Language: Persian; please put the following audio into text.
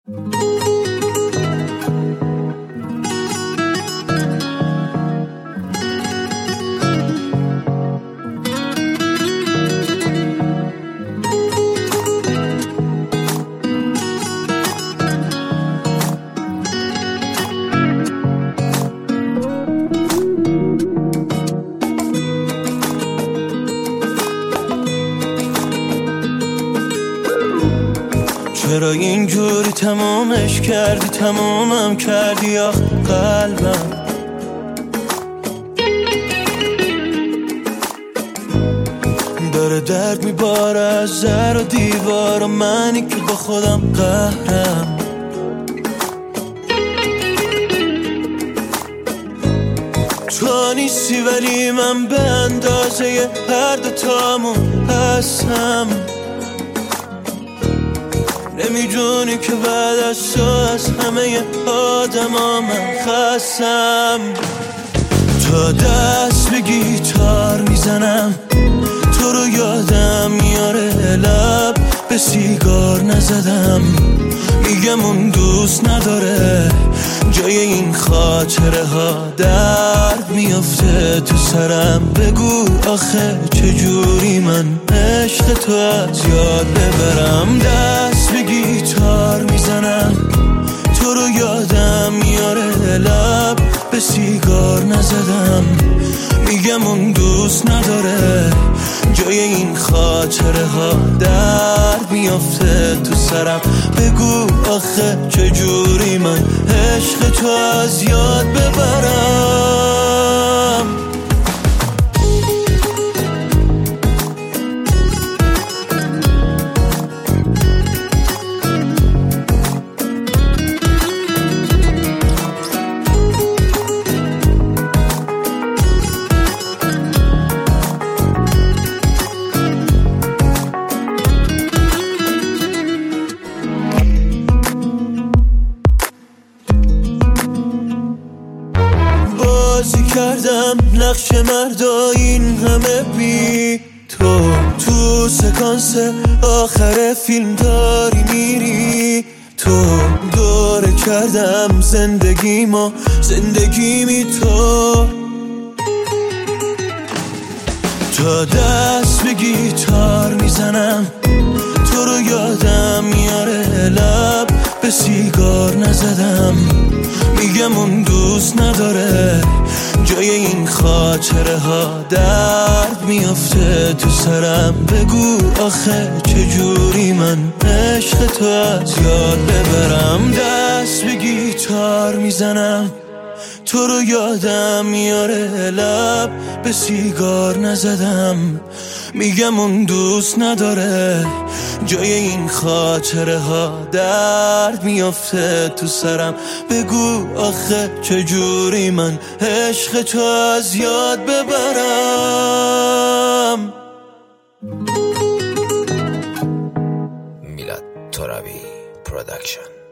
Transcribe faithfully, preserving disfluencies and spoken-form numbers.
چرا اینجوری تمامش کردی، تمامم کردی یا قلبم. داره درد میباره از در و دیوار و منی که با خودم قهرم. تو نیستی ولی من به اندازه هر دوتامون هستم. نمیدونی که بعد از تو از همه آدم ها من خستم. تا دست به گیتار میزنم تو رو یادم میاره، لب به سیگار نزدم. میگم اون دوست نداره، جای این خاطره ها درد میافته تو سرم. بگو آخه چجوری من عشق تو از یاد ببرم. دست به گیتار میزنم تو رو یادم میاره، لب به سیگار نزدم. میگم اون دوست نداره، جای این خاطره ها درد میافته تو سرم. بگو آخه چجوری من عشق تو از یاد ببرم. بازی کردم نقش مردا این همه بی تو، تو سکانس آخر فیلم داری میری تو. دوره کردم زندگیمو زندگیمی تو. تا دست به گیتار میزنم تو رو یادم میاره، لب به سیگار نزدم. میگم اون دوست نداره، جای این خاطره ها درد میافته تو سرم. بگو آخه چجوری من عشق تو از یاد ببرم. دست به گیتار میزنم تو رو یادم میاره، لب به سیگار نزدم. میگم اون دوست نداره، جای این خاطره ها درد میافته تو سرم. بگو آخه چجوری من عشق تو از یاد ببرم. میلاد ترابی پروداکشن.